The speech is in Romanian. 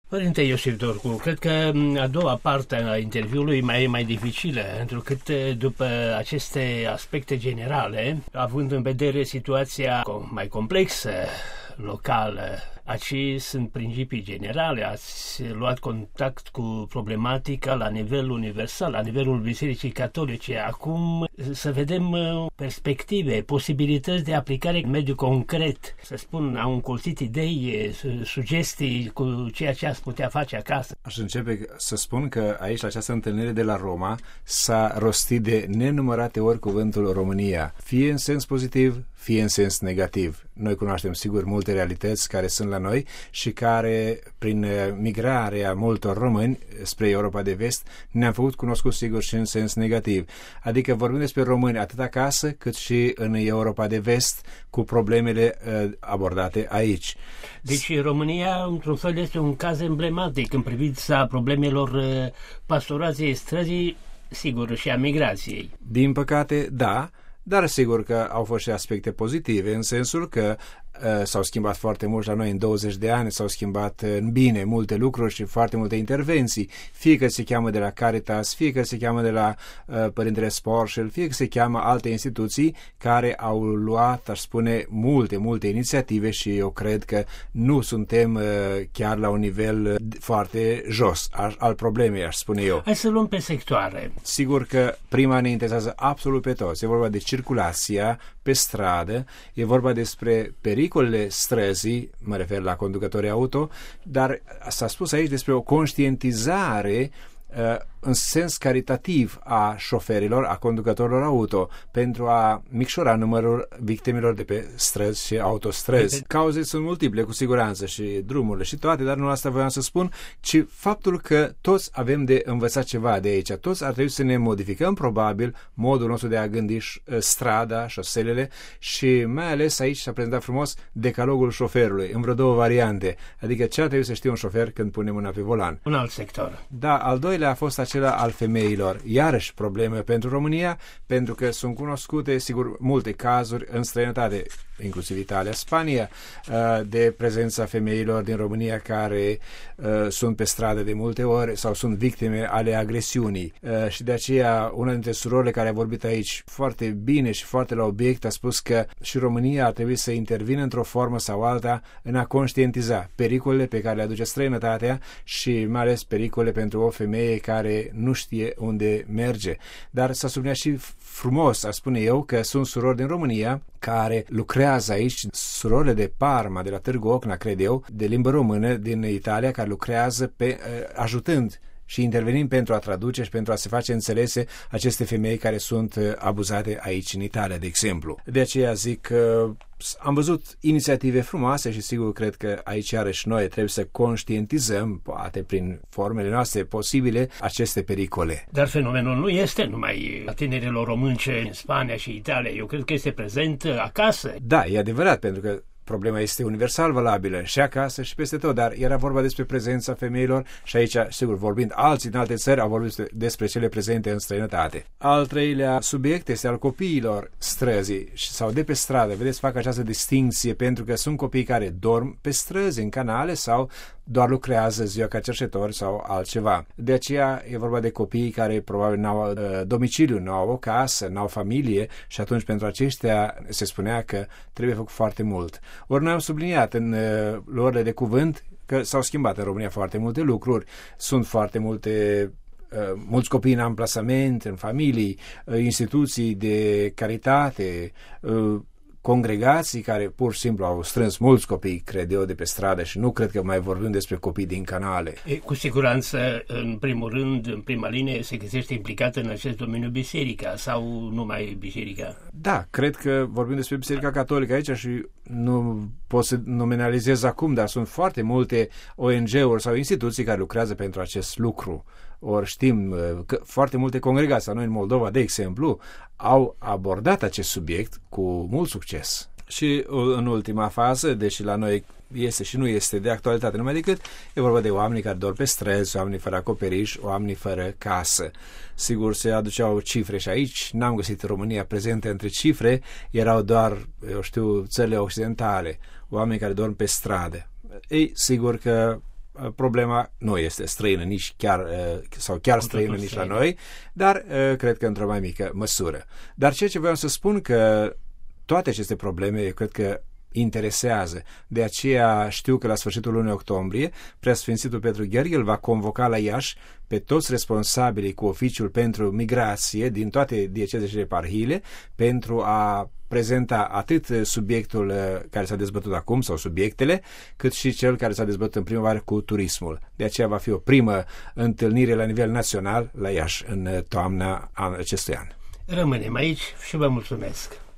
Părinte Iosif Dorcu, cred că a doua parte a interviului e mai dificilă, pentru că după aceste aspecte generale, având în vedere situația mai complexă, locală, aici sunt principii generale, ați luat contact cu problematica la nivel universal, la nivelul Bisericii Catolice. Acum să vedem perspective, posibilități de aplicare în mediul concret. Să spun, au încolțit idei, sugestii cu ceea ce ați putea face acasă. Aș începe să spun că aici, la această întâlnire de la Roma, s-a rostit de nenumărate ori cuvântul România, fie în sens pozitiv, fie în sens negativ. Noi cunoaștem, sigur, multe realități care sunt la noi și care, prin migrarea multor români spre Europa de Vest, ne-am făcut cunoscut, sigur, și în sens negativ. Adică vorbim despre români atât acasă, cât și în Europa de Vest, cu problemele abordate aici. Deci România, într-un fel, este un caz emblematic în privința problemelor pastorației străzii, sigur, și a migrației. Din păcate, da, dar sigur că au fost și aspecte pozitive, în sensul că s-au schimbat foarte mult la noi în 20 de ani, s-au schimbat în bine multe lucruri și foarte multe intervenții, fie că se cheamă de la Caritas, fie că se cheamă de la Părintele Sporșel, fie că se cheamă alte instituții care au luat, aș spune, multe inițiative și eu cred că nu suntem chiar la un nivel foarte jos al problemei, aș spune eu. Hai să luăm pe sectoare. Sigur că prima ne interesează absolut pe toți. E vorba de circulația pe stradă, e vorba despre pericolele străzii, mă refer la conducătorii auto, dar s-a spus aici despre o conștientizare în sens caritativ a șoferilor, a conducătorilor auto, pentru a micșora numărul victimelor de pe străzi și autostrăzi. Cauze sunt multiple, cu siguranță, și drumurile și toate, dar nu asta voiam să spun, ci faptul că toți avem de învățat ceva de aici. Toți ar trebui să ne modificăm, probabil, modul nostru de a gândi strada, șoselele și mai ales aici s-a prezentat frumos decalogul șoferului, în vreo două variante. Adică ce ar trebui să știe un șofer când pune mâna pe volan. Un alt sector. Da, al doilea a fost acela al femeilor. Iarăși probleme pentru România, pentru că sunt cunoscute, sigur, multe cazuri în străinătate, inclusiv Italia, Spania, de prezența femeilor din România care sunt pe stradă de multe ori sau sunt victime ale agresiunii. Și de aceea, una dintre surorile care a vorbit aici foarte bine și foarte la obiect a spus că și România ar trebui să intervină într-o formă sau alta în a conștientiza pericolele pe care le aduce străinătatea și mai ales pericole pentru o femeie care nu știe unde merge. Dar s-a subliniat și frumos, aș spune eu, că sunt surori din România care lucrează aici, surorile de Parma, de la Târgu Ocna, cred eu, de limbă română din Italia, care lucrează ajutând și intervenim pentru a traduce și pentru a se face înțelese aceste femei care sunt abuzate aici în Italia, de exemplu. De aceea zic că am văzut inițiative frumoase și sigur cred că aici iarăși noi trebuie să conștientizăm, poate prin formele noastre posibile, aceste pericole. Dar fenomenul nu este numai a tinerilor românce în Spania și Italia. Eu cred că este prezent acasă. Da, e adevărat, pentru că problema este universal valabilă și acasă și peste tot, dar era vorba despre prezența femeilor și aici, sigur, vorbind alții din alte țări, au vorbit despre cele prezente în străinătate. Al treilea subiect este al copiilor străzii sau de pe stradă. Vedeți, fac această distinție pentru că sunt copii care dorm pe străzi, în canale sau doar lucrează ziua ca cerșetori sau altceva. De aceea e vorba de copii care probabil n-au domiciliu, n-au o casă, n-au familie și atunci pentru aceștia se spunea că trebuie făcut foarte mult. Ori noi am subliniat în luările de cuvânt că s-au schimbat în România foarte multe lucruri. Sunt foarte mulți copii în amplasament, în familii, instituții de caritate, congregații care pur și simplu au strâns mulți copii, cred eu, de pe stradă și nu cred că mai vorbim despre copii din canale. Cu siguranță, în primul rând, în prima linie, se găsește implicată în acest domeniu biserica sau numai biserica? Da, cred că vorbim despre Biserica Catolică aici și nu pot să nominalizez acum, dar sunt foarte multe ONG-uri sau instituții care lucrează pentru acest lucru. Ori știm că foarte multe congregații, noi în Moldova, de exemplu, au abordat acest subiect cu mult succes. Și în ultima fază, deși la noi este și nu este de actualitate numai decât, e vorba de oameni care dorm pe străzi, oameni fără acoperiș, oameni fără casă. Sigur, se aduceau cifre și aici, n-am găsit România prezente între cifre, erau doar, eu știu, țările occidentale, oameni care dorm pe stradă. Ei, sigur că problema nu este străină nici chiar, sau chiar străină nici la noi, dar cred că într-o mai mică măsură. Dar ceea ce vreau să spun că toate aceste probleme, eu cred că interesează. De aceea știu că la sfârșitul lunii octombrie, Preasfințitul Petru Gheorghe va convoca la Iași pe toți responsabilii cu oficiul pentru migrație din toate diecezele și eparhiile pentru a prezenta atât subiectul care s-a dezbătut acum, sau subiectele, cât și cel care s-a dezbătut în primăvară cu turismul. De aceea va fi o primă întâlnire la nivel național la Iași în toamna acestui an. Rămânem aici și vă mulțumesc.